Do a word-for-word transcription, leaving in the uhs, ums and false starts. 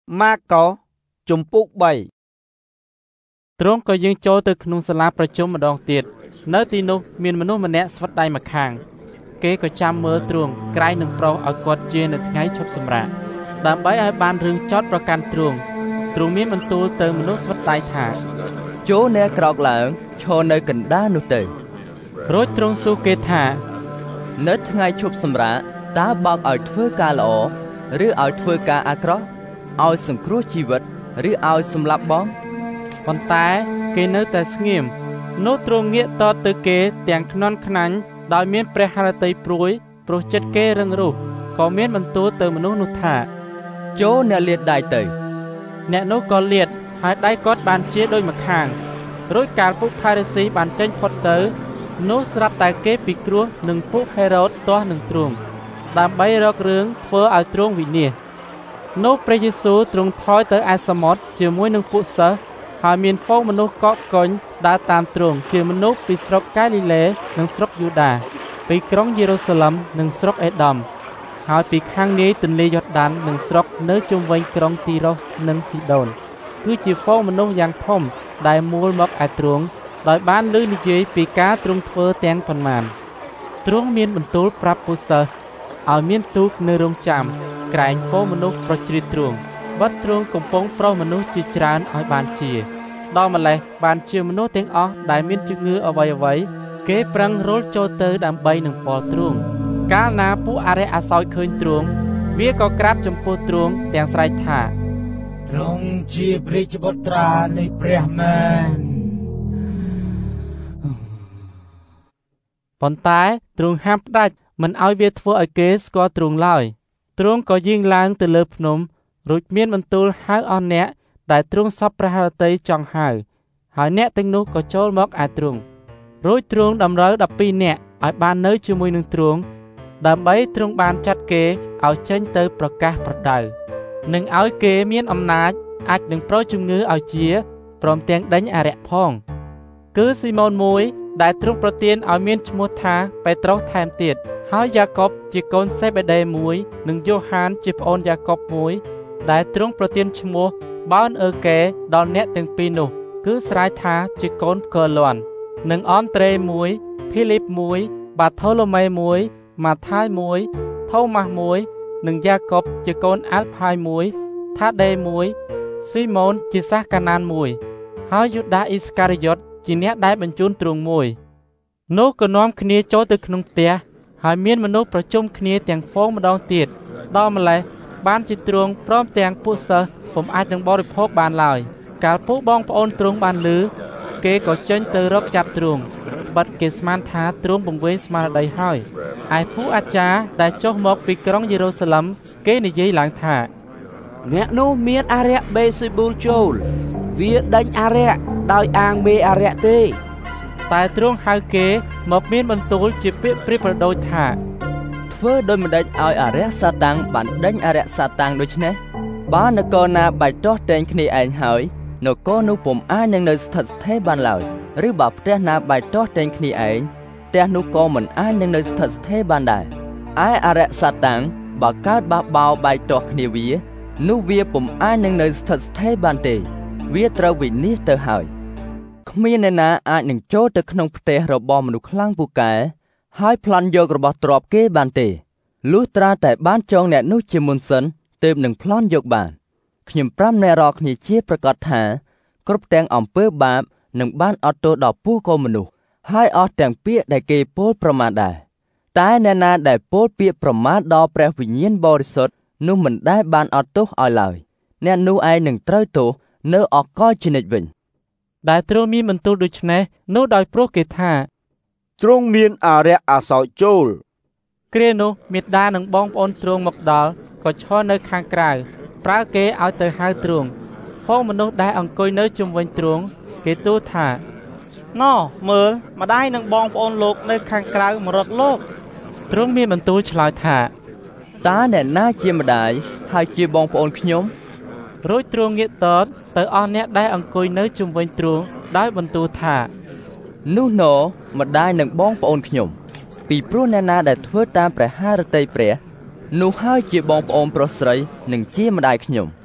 ម៉ាកុសជំពូកបីទ្រង់ក៏យាងចូលទៅក្នុងសាលាប្រជុំម្ដងទៀតនៅទីនោះមានមនុស្សម្នាក់ស្វិតដៃម្ខាងគេក៏ចាំមើលទ្រង់ក្រែងនឹងប្រុសឲ្យគាត់ជានៅថ្ងៃឈប់សម្រាកដើម្បីឲ្យបានរឿងចោទប្រកាន់ទ្រង់ទ្រង់មានបន្ទូលទៅមនុស្សស្វិតដៃថាចូលអ្នកក្រោកឡើងឈរនៅកណ្ដាលនោះទៅរួចទ្រង់សួរគេថានៅថ្ងៃឈប់សម្រាកតើបោកឲ្យធ្វើការល្អឬឲ្យធ្វើការអាក្រក់ឲ្យសង្គ្រោះជីវិតឬឲ្យសម្លាប់បងប៉ុន្តែគេនៅតែស្ងៀមនោះទ្រង់ងាកតទៅគេទាំងខ្នន់ខ្នាញ់ដោយមានព្រះハរតីព្រួយព្រោះចិត្តគេរឹងរូសក៏មានបន្ទូលទៅមនុស្សនោះថាចូលអ្នកលាតដៃទៅអ្នកនោះក៏លាតហើយដៃគាត់បានជាដោយម្ខាងរួចកាលពួកផារីស៊ីបានចេញផុតទៅនោះស្រាប់តែគេពិគ្រោះនឹងពួកហេរ៉ូតទាស់នឹងទ្រង់ដើម្បីរករឿងធ្វើឲ្យទ្រង់វិនាសនោះព្រះយេស៊ូវទ្រង់ថយទៅឯសមុទ្រជាមួយនឹងពួកសិស្សហើយមានហ្វូងមនុស្សកកកុញដើរតាមទ្រង់ជាមនុស្សពីស្រុកកាលីលេនិងស្រុកយូដាពីក្រុងយេរូសាឡឹមនិងស្រុកអេដមហើយពីខាងនាយទន្លេយ៉ូដាននិងស្រុកនៅជុំវិញក្រុងទីរ៉ូសនិងស៊ីដូនគឺជាហ្វូងមនុស្សយ៉ាងធំដែលមូលមកឯទ្រង់ដោយបានឮនិយាយពីការទ្រង់ធ្វើទាំងប៉ុន្មានទ្រង់មានបន្ទូលប្រាប់ពួកសិស្សឲ្យមានទូកនៅរង់ចាំក្រែងហ្វូងមនុស្សប្រជ្រៀតទ្រង់បាត់ទ្រង់កំពុងប្រោសមនុស្សជាច្រើនឲ្យបានជាដល់ម្លេះបានជាមនុស្សទាំងអស់ដែលមានជំងឺអ្វីអ្វីគេប្រឹងរុលចូលទៅដើម្បីនឹងពលទ្រង់កាលណាពួកអរិយអសោចឃើញទ្រង់វាក៏ក្រាបចំពោះទ្រង់ទាំងស្រែកថាទ្រង់ជាព្រះរាជបុត្រានៃព្រះមែនប៉ុន្តែទ្រង់ហាមផ្ដាច់មិនឲ្យវាធ្វើឲ្យគេស្គាល់ទ្រង់ឡើយទ្រង់ក៏យាងឡើងទៅលើភ្នំរួចមានបន្ទូលហៅអស់អ្នកដែលទ្រង់សពព្រះハរតីចង់ហៅហើយអ្នកទាំងនោះក៏ចូលមកឯទ្រង់រួចទ្រង់តម្រូវដប់ពីរនាក់ឲ្យបាននៅជាមួយនឹងទ្រង់ដើម្បីទ្រង់បានចាត់គេឲ្យចេញទៅប្រកាសប្រដៅនិងឲ្យគេមានអំណាចអាចនឹងប្រោសជំងឺឲ្យជាព្រមទាំងដេញអារក្សផងគឺស៊ីម៉ូនមួយដែលទ្រង់ប្រទានឲ្យមានឈ្មោះថាពេត្រុសថែមទៀតហើយយ៉ាកុបជាកូនសេបេដេមួយនិងយ៉ូហានជាប្អូនយ៉ាកុបមួយដែលទ្រង់ប្រទានឈ្មោះបោនអឺកេដល់អ្នកទាំងពីរនោះគឺស្រែកថាជាកូនផ្គរលាន់និងអនត្រេមួយភីលីបមួយបាថូឡូមេមួយម៉ាថាយមួយថូម៉ាស់មួយនិងយ៉ាកុបជាកូនអាល់ផាយមួយថាដេមួយស៊ីម៉ូនជាសាសកាណានមួយហើយយូដាអ៊ីស្ការីយ៉ុតជាអ្នកដែលបញ្ជូនទ្រង់មួយនោះក៏នាំគ្នាចូលទៅក្នុងផ្ទះហើយមានមនុស្សប្រជុំគ្នាទាំងហ្វូងម្ដងទៀតដល់ម្លេះបានជាទ្រង់ព្រមទាំងពួកសិស្សពុំអាចនឹងបរិភោគបានឡើយកាលពួកបងប្អូនទ្រង់បានឮគេក៏ចេញទៅរកចាប់ទ្រង់បាត់គេស្មានថាទ្រង់ពង្វេងស្មារតីហើយឯពួកអាចារ្យដែលចុះមកពីក្រុងយេរូសាឡឹមគេនិយាយឡើងថាអ្នកនោះមានអារក្សបេស៊ីប៊ូលចូលវាដេញអារក្សដោយអាងមេអារក្សទេតែទ្រង់ហៅគេមកមានបន្ទូលជាពាក្យព្រាបប្រដូចថាធ្វើដោយមិនដេចឲ្យអារក្សសាតាំងបានដេញអារក្សសាតាំងដូច្នេះបើនគរណាបែកទាស់តែងគ្នាឯងហើយនគរនោះពុំអាចនឹងនៅស្ថិតស្ថេរបានឡើយឬបើផ្ទះណាបែកទាស់តែងគ្នាឯងផ្ទះនោះក៏មិនអាចនឹងនៅស្ថិតស្ថេរបានដែរឯអារក្សសាតាំងបើកើតបះបោបែកទាស់គ្នាវានោះវាពុំអាចនឹងនៅស្ថិតស្ថេរបានទេវាត្រូវវិនាសទៅហើយគ្មានអ្នកណាអាចនឹងចូលទៅក្នុងផ្ទះរបស់មនុស្សខ្លាំងពូកែហើយប្លន់យករបស់ទ្រព្យគេបានទេលុះត្រាតែបានចងអ្នកនោះជាមុនសិនទើបនឹងប្លន់យកបានខ្ញុំប្រាំអ្នករាល់គ្នាជាប្រកាសថាគ្រប់ទាំងអំពើបាបនឹងបានអត់ទោសដល់ពួកកូនមនុស្សហើយអស់ទាំងពាក្យដែលគេពោលប្រមាថដែរតែអ្នកណាដែលពោលពាក្យប្រមាថដល់ព្រះវិញ្ញាណបរិសុទ្ធនោះមិនដែលបានអត់ទោសឲ្យឡើយអ្នកនោះឯងនឹងត្រូវទោសនៅអកលជានិច្ចវិញដែលទ្រង់មានបន្ទូលដូច្នេះនោះដោយព្រោះគេថាទ្រង់មានអារក្សអាសោចចូលគ្រានោះមេដានិងបងប្អូនទ្រង់មកដល់ក៏ឈរនៅខាងក្រៅប្រើគេឲ្យទៅហៅទ្រង់ហ្វូងមនុស្សដែលអង្គុយនៅជុំវិញទ្រង់គេទូលថាណ៎មើលម្ដាយនិងបងប្អូនលោកនៅខាងក្រៅមករកលោកទ្រង់មានបន្ទូលឆ្លើយថាតើអ្នកណាជាម្ដាយហើយជាបងប្អូនខ្ញុំរួចទ្រង់ងាកតតទៅអស់អ្នកដែលអង្គុយនៅជុំវិញទ្រង់ដោយបន្ទូលថានោះណ៎ម្ដាយនិងបងប្អូនខ្ញុំពីព្រោះអ្នកណាដែលធ្វើតាមព្រះハរតីព្រះនោះហើយជាបងប្អូនប្រុសស្រីនិងជាម្ដាយខ្ញុំ